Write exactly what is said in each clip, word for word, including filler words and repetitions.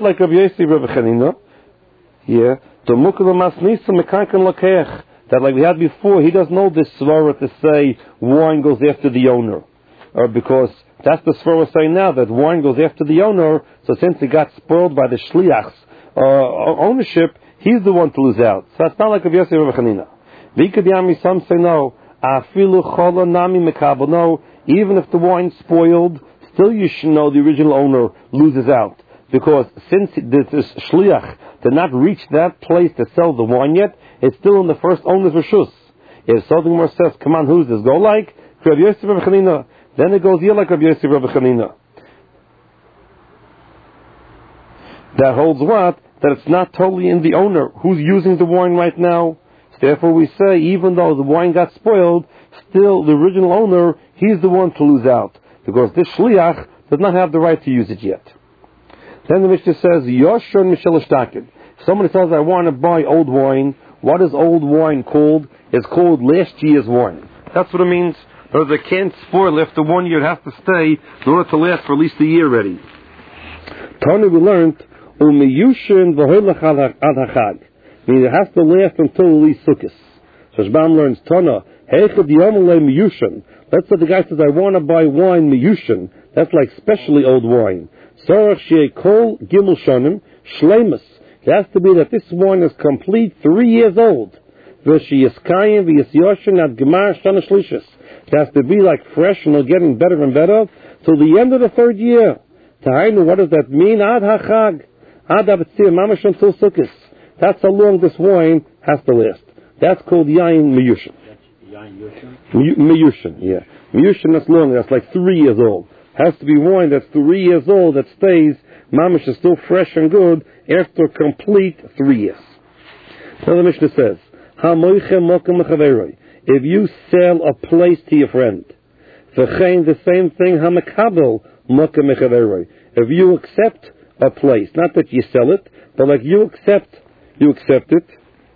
not like Rabbi Yossi Rabbi Chanina. Yeah. The Mukul Masnisa Mekankan Lakech. That, like we had before, he doesn't know this svara to say wine goes after the owner, or because that's the svara saying now that wine goes after the owner. So since he got spoiled by the shliach's uh, ownership, he's the one to lose out. So it's not like Rabbi Yossi Rabbi Chanina. V'ikadiyami, some say no. Afilu chola nami mekabel. No, even if the wine's spoiled, still you should know the original owner loses out, because since this shliach did not reach that place to sell the wine yet, it's still in the first owner's reshus. If something more says, come on, who's this? Go like Rabbi Yossi Rabbi Chanina. Then it goes here like Rabbi Yossi Rabbi Chanina. That holds what? That it's not totally in the owner who's using the wine right now. Therefore we say, even though the wine got spoiled, still the original owner, he's the one to lose out, because this shliach does not have the right to use it yet. Then the Mishnah says, Yoshon Mishel Shtakid. If somebody says, I want to buy old wine, what is old wine called? It's called last year's wine. That's what it means. Or they can't spoil after one year, it has to stay in order to last for at least a year already. Tana, we learned, Umiyushin v'hoylach ad hachag. Meaning it has to last until at least Sukkot. So Shbam learns Tana, Heichad Yomale Miyushin. Let's say the guy says, I want to buy wine Miyushin. That's like specially old wine. Sarach Shei Kol Gimel Shonim Shleimus. It has to be that this wine is complete, three years old. V'shiyaskayim v'yisyoshin ad gemar shana shlishis. It has to be like fresh and getting better and better till the end of the third year. Tahainu, what does that mean? Ad hachag. Ad abetzir mamash until Sukkot. That's how long this wine has to last. That's called yain miyushin. Yain miyushin, yeah. Miyushin, that's long. That's like three years old. Has to be wine that's three years old that stays, mamash is still fresh and good after complete three years. So the Mishnah says, if you sell a place to your friend, the same thing, if you accept a place, not that you sell it, but like you accept, you accept it.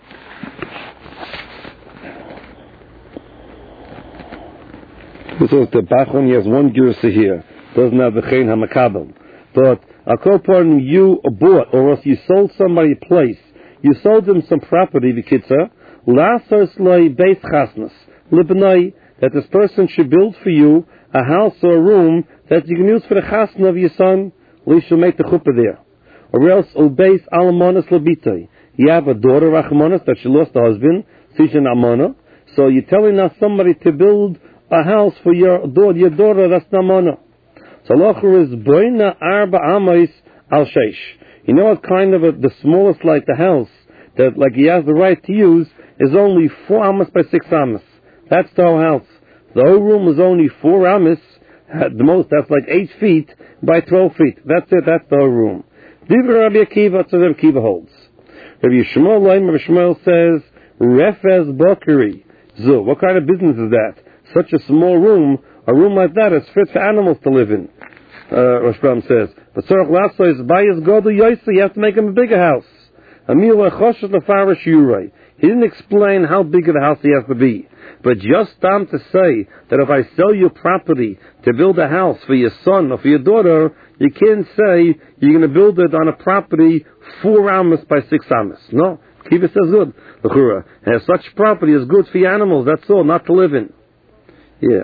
This is the Bachon, he has one girsa here, doesn't have the Chen HaMakabel. But a co-partner you bought, or else you sold somebody a place, you sold them some property, the kitza, lasos lei beis chasnas, libnai, that this person should build for you a house or a room that you can use for the chasna of your son, at least you'll make the chuppah there. Or else, ubeis almonas labitoi. You have a daughter, Rachmanas, that she lost a husband, Sishan Amana. So you're telling now somebody to build a house for your daughter, your daughter, that's Namana. So Locher is Boina Arba Amais Al Sheish. You know what kind of a, the smallest, like the house, that like he has the right to use, is only four amas by six amas. That's the whole house. The whole room is only four amas, at the most, that's like eight feet by twelve feet. That's it, that's the whole room. Divra Rabbi Akiva, that's what Rabbi Akiva holds. Rabbi Yishmael, Rabbi Yishmael says, Refez Bakari. So, what kind of business is that? Such a small room, a room like that is fit for animals to live in. Uh, Rosh Bam says, but Tzorach Lasso is Bayas Godu Yosi, you have to make him a bigger house. Amil Choshet Lefarish Yurei. He didn't explain how big of a house he has to be. But just time to say that if I sell you property to build a house for your son or for your daughter, you can't say you're going to build it on a property four amas by six amas. No, Kiva says good. And such property is good for your animals, that's all, not to live in. Yeah.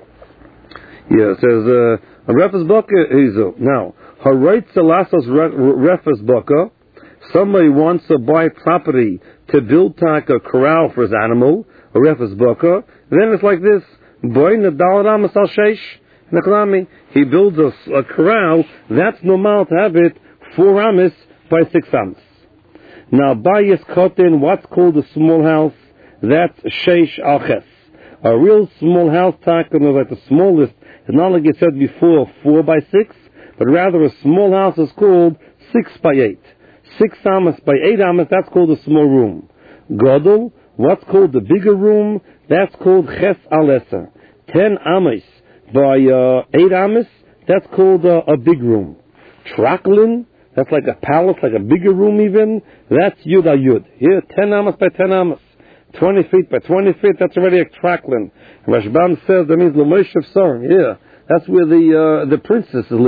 Yeah, it says, uh, Refes Baka Hizu. Now, Harait Salasos Refes Baka, somebody wants to buy property to build like a corral for his animal, a Refes Baka, then it's like this, Boy Nadal Ramas Al Sheish, he builds a, a corral, that's normal to have it four amas by six amas. Now, Bayis Kotin, what's called a small house? That's Sheish Al Ches. A real small house, taken like the smallest, it's not like it said before, four by six, but rather a small house is called six by eight. Six amas by eight amas, that's called a small room. Godel, what's called the bigger room? That's called Ches Alesa. Ten amas by uh, eight amas, that's called uh, a big room. Traklin, that's like a palace, like a bigger room even, that's Yud Yud. Here, ten amas by ten amas. twenty feet by twenty feet, that's already a traklin. Rashbam says that means L'Moshe Sorin, yeah. That's where the uh, the princesses live.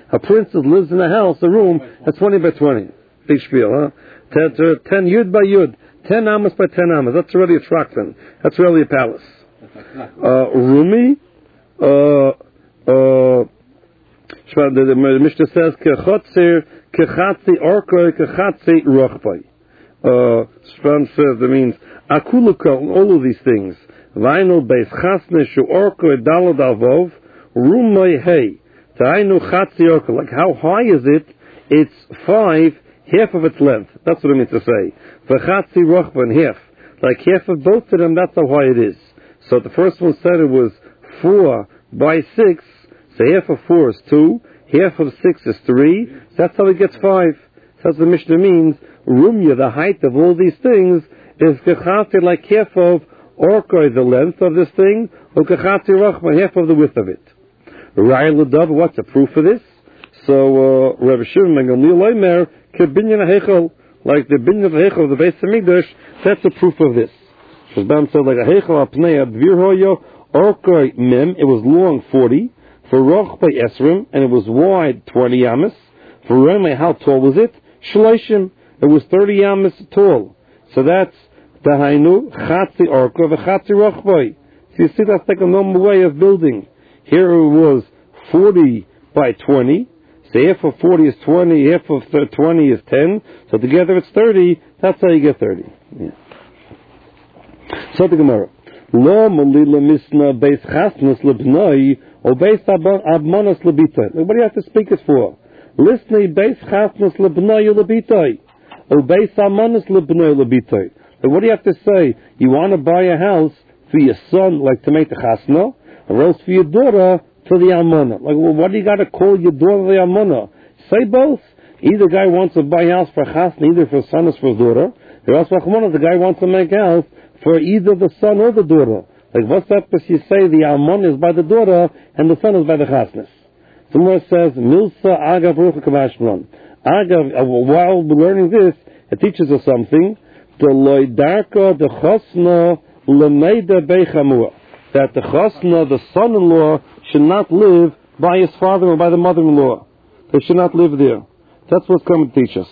A princess lives in a house, a room, that's twenty by twenty. Big spiel, huh? Ten, ten yud by yud. Ten amas by ten amas. That's already a trakton. That's really a palace. Uh, Rumi, uh, uh, the, the Mishnah says, Kechotzir, Kechatzi Orkoi, Kechatzi Rochbai. Uh, Shvan says, that means, Akuluka, all of these things. Vinyl base Chasne, Shu Orkoi, Dalad Avov, Rumai Hey. Tainu Chatzi Orkoi. Like, how high is it? It's five, half of its length. That's what I mean to say. V'chatzi Rochbai, half. Like, half of both of them, that's how high it is. So the first one said it was four by six, so half of four is two, half of six is three, so that's how it gets five. That's what the Mishnah means. Rumya, the height of all these things, is kechati, like half of orkoi, the length of this thing, or kechati rachma, half of the width of it. Rai l'dav, what's the proof of this? So, uh, Rabbi Shimon ben Gamliel Omer, kebinyan hechel, like the binyan hechel of the Beis Hamikdash, that's the proof of this. Shazbam said, like a hechel apnei advir hoyo, orkoi mem, it was long forty, for roch by esrim, and it was wide twenty yamas. For remei, how tall was it? Shloshim, it was thirty yamas tall. So that's dahainu chatzi orkoi v'chatzi roch by. So you see, that's like a normal way of building. Here it was forty by twenty. So half of forty is twenty, half of twenty is ten. So together it's thirty. That's how you get thirty. Yeah. So the Gemara. Lo malila misna beis chasnas lebnoi or beis abmanas lebitoi. What do you have to speak it for? Listnei beis chasnas lebnoi lebitoi or beis abmanas lebnoi lebitoi. What do you have to say? You want to buy a house for your son, like to make the chasna, or else for your daughter for the almana. Like, well, what do you got to call your daughter the almana? Say both. Either guy wants to buy a house for chasna, either for his son or for his daughter. Or else, the guy wants to make a house for either the son or the daughter. Like, what's that? Because you say the almana is by the daughter and the son is by the chasnas. Somewhere says, Milsa agav rucha kavashmron. Agav, while we're learning this, it teaches us something. The loidarka, the chasna, lemeida beichamua. That the chasna, the son-in-law, should not live by his father or by the mother-in-law. They should not live there. That's what's coming to teach us.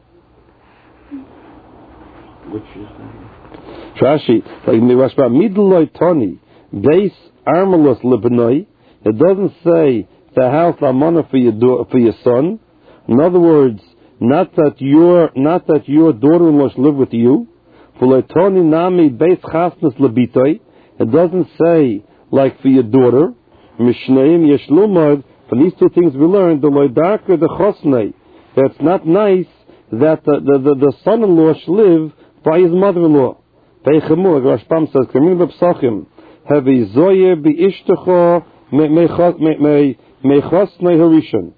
Which is Rashi, like Mirashba, midloi toni, beis armalus lebnoi. It doesn't say the house amana for your do- for your son. In other words, not that your not that your daughter-in-law should live with you. For toni nami beis chasnas lebitoi. It doesn't say like for your daughter. Mishneim yeshlumad. From these two things we learned the loidarka the chosnei. That's not nice that the the, the, the son-in-law should live by his mother-in-law. Peichemur, like Rashbam says, Kamim b'psachim, have a zoyer b'ishtecho mechosnei harishon.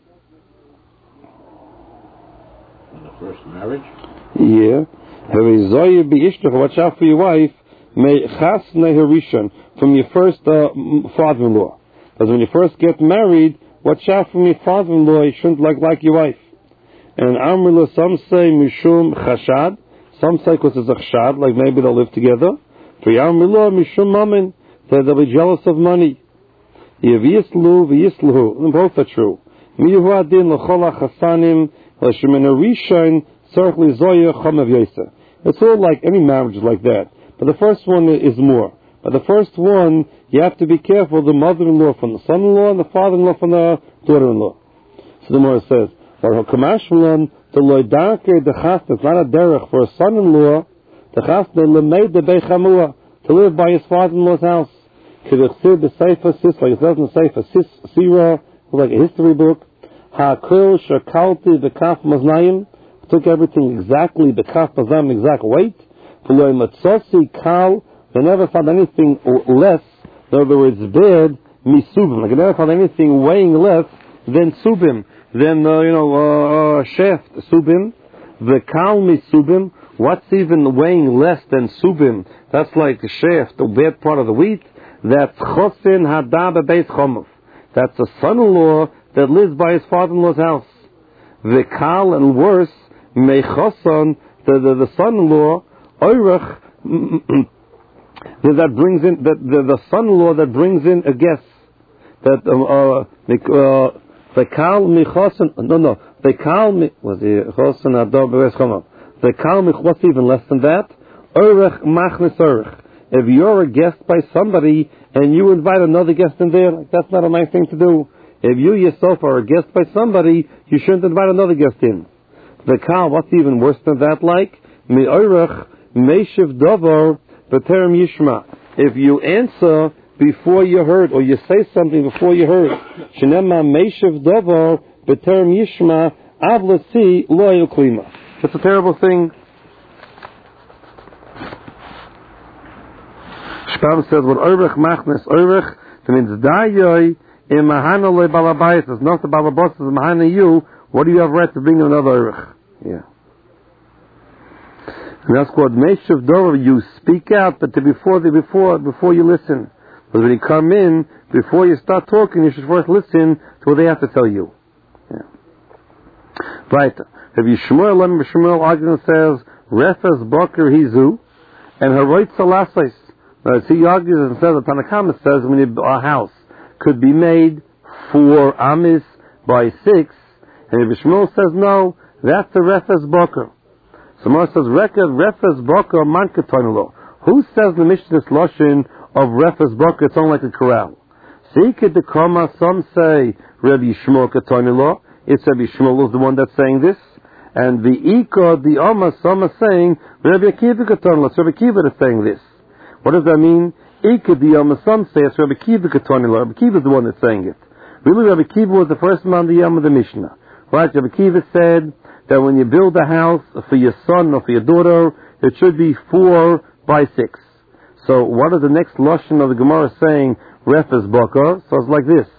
in the first marriage? Yeah. Have a zoyer b'ishtecho, watch out for your wife, mechosnei harishon, from your first uh, father-in-law. Because when you first get married, watch out from your father-in-law, you shouldn't like, like your wife. And Amrila, some say mishum chashad, some say because it's a chshad, like maybe they'll live together. For Amrila, mishum mamin, that they'll be jealous of money. Yeviyislu, v'yislu, and both are true. Miyu adin l'chol hachasanim, l'shemen harishon, tzarich lizoya chamav yosef. It's all like, any marriage is like that. But the first one is more. But the first one, you have to be careful, the mother-in-law from the son-in-law and the father-in-law from the daughter-in-law. So the Gemara says, the loidarke the chasna, it's not a derech for a son-in-law, the chasna lemeid the beichamua, to live by his father-in-law's house. K'dechsid the Sefer Sis, like it says in the Sefer Sis Sira, like a history book. Ha'akil shakalti v'kaf maznayim, took everything exactly, the kaf maznayim, exact weight. V'loi matzosi kal, they never found anything less, in other words, bad, misubim. Like they never found anything weighing less than subim. Then, uh, you know, uh, uh, shaft, subim, the kal misubim, what's even weighing less than subim? That's like the shaft, the bad part of the wheat. That's chosin hadab beis chomov. That's a son-in-law that lives by his father-in-law's house. The kal, and worse, mechoson, the, the, the son-in-law, oirach, that brings in, that the, the son-in-law that brings in a guest. That, uh, uh, They call me chosen. No, no. They call me. Was the chosen ador beres chama? They call me. What's even less than that? Orech machnes orech. If you're a guest by somebody and you invite another guest in there, like, that's not a nice thing to do. If you yourself are a guest by somebody, you shouldn't invite another guest in. The call. What's even worse than that? Like me orech meishiv davar b'terem yishma. If you answer before you heard, or you say something before you heard, shenema meishiv davar b'terem yishma avlasi lo yuklima. It's a terrible thing. Shpam says, "What orech machnes orech," that means dayoi in mahana le balabayis. It's not the balabos, it's mahana you. What do you have right to bring another orech? Yeah. And that's called meishiv davar. You speak out, but to before the before before you listen. But when you come in, before you start talking, you should first listen to what they have to tell you. Yeah. Right. If you Shmuel, Lemon Shmuel argument says, Refes Boker Hizu, and Haroit Salasais. Now, he argues and says, the Tanakama says, when you, a house could be made four amis by six, and if Shmuel says no, that's the Refes Boker. Someone says, Refes Boker Mankatoinalo. Who says the Mishnah Loshin of Refes Boker? It's only like a corral. Seeked the Kama, some say Rabbi Shmuel Katoinalo. It's Rabbi Shmuel is the one that's saying this. And the Ika, the Amma, some are saying Rabbi Akiva Katoinalo. So Rabbi Akiva is saying this. What does that mean? Ika, the Amma, some say it's Rabbi Akiva Katoinalo. Rabbi Akiva is the one that's saying it. Really, Rabbi Akiva was the first man, the Yom of the Mishnah. Right? Rabbi Akiva said that when you build a house for your son or for your daughter, it should be four by six. So what is the next lashon of the Gemara saying? Refes Boker. So it's like this.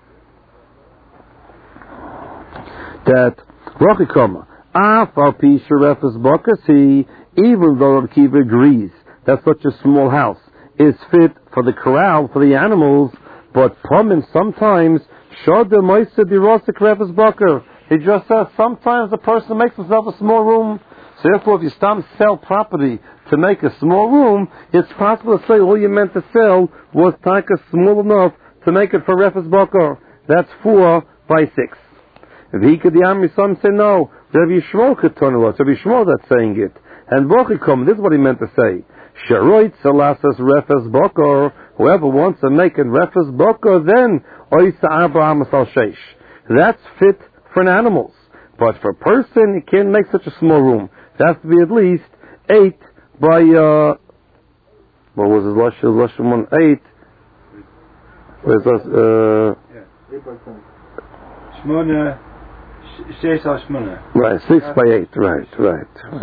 That Rochikoma, Af al Pisha Refes Boker, see, even though Rabbi Akiva agrees that such a small house is fit for the corral, for the animals, but Pomim sometimes Shod the Moisa Dirosik Refes Boker. He just says sometimes the person makes himself a small room. So therefore, if you start sell property to make a small room, it's possible to say all you meant to sell was taka small enough to make it for Refes Boker. That's four by six. If he could, the Ami some say no. Rabbi Yishmael could turn a lot. Rabbi Yishmael that's saying it. And Bochikom, this is what he meant to say. Sharoit Salasas Refes Boker. Whoever wants to make it Refes Boker, then Oisa Abraham Asal Sheish. That's fit for an animals. But for a person, you can't make such a small room. It has to be at least eight by, uh, what was his lush? His lush one, eight. Where's that, uh, yeah, eight by ten. Shmona, shesh al shmona. Right, six by eight, right, right,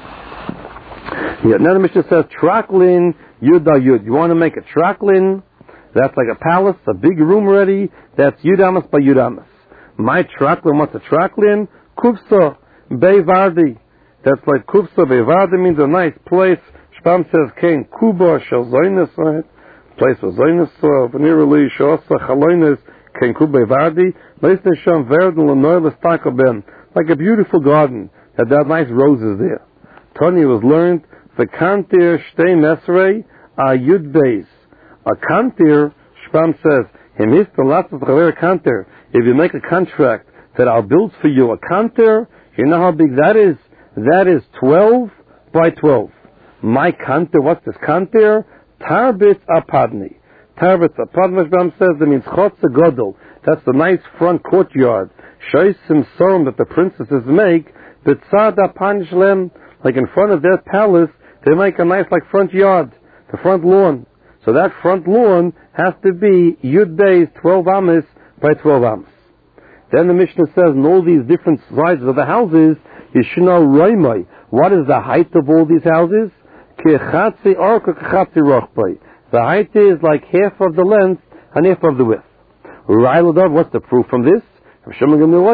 right. Yeah, now the Mishnah says, Traklin Yuda Yud. You want to make a Traklin? That's like a palace, a big room ready. That's Yudamas by Yudamas. My Traklin, what's a Traklin? Kupsa, Beivardi. That's like Kupsa, Beivardi means a nice place. Shpam says, Kain Kuba, Shal Zoynes, right? Place of Zoynes, Venirali, Shosa, Chaloines, Kain Kuba, Beivardi. Leisne Sham Verden, Lenoilis Takoben. Like a beautiful garden. Had that nice roses there. Tony was learned, the Kantir Shtei Mesrei, a Yud Beis. A Kantir, Shpam says, Him his the last of the Kantir. If you make a contract that I'll build for you a kanter, you know how big that is? That is twelve by twelve. My kanter, what's this kanter? Tarbit apadni. Tarbit apadni, Shbam says, that means chotze godel. That's the nice front courtyard. Shoisim sorum that the princesses make, bitzad apanishlem, like in front of their palace, they make a nice like front yard, the front lawn. So that front lawn has to be yud days, twelve amis by twelve amis. Then the Mishnah says, in all these different sizes of the houses, you should know Raimai. What is the height of all these houses? Kechatzi orka kechatzi rochbai. The height is like half of the length and half of the width. Railadov, what's the proof from this? Like it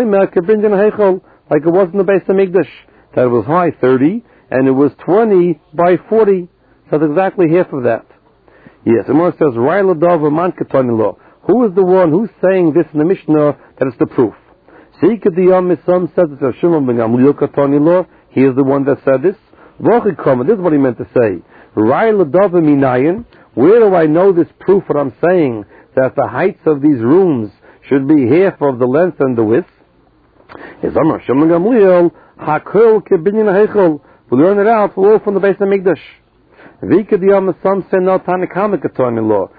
was in the base of Migdash. That it was high thirty, and it was twenty by forty. So that's exactly half of that. Yes, and one says, Railadov aman katonilo. Who is the one who's saying this in the Mishnah that is the proof? Seikadiyam Misam says it's Shimon ben Gamliel Katonilo. He is the one that said this. This is what he meant to say. Where do I know this proof? What I'm saying, that the heights of these rooms should be half of the length and the width. Is Amar Shimon Gamliel Hakol Kebinyan Heichel. We learn it out all from the base of Mikdash. Vika Diyam some say no Tanakama Keton law.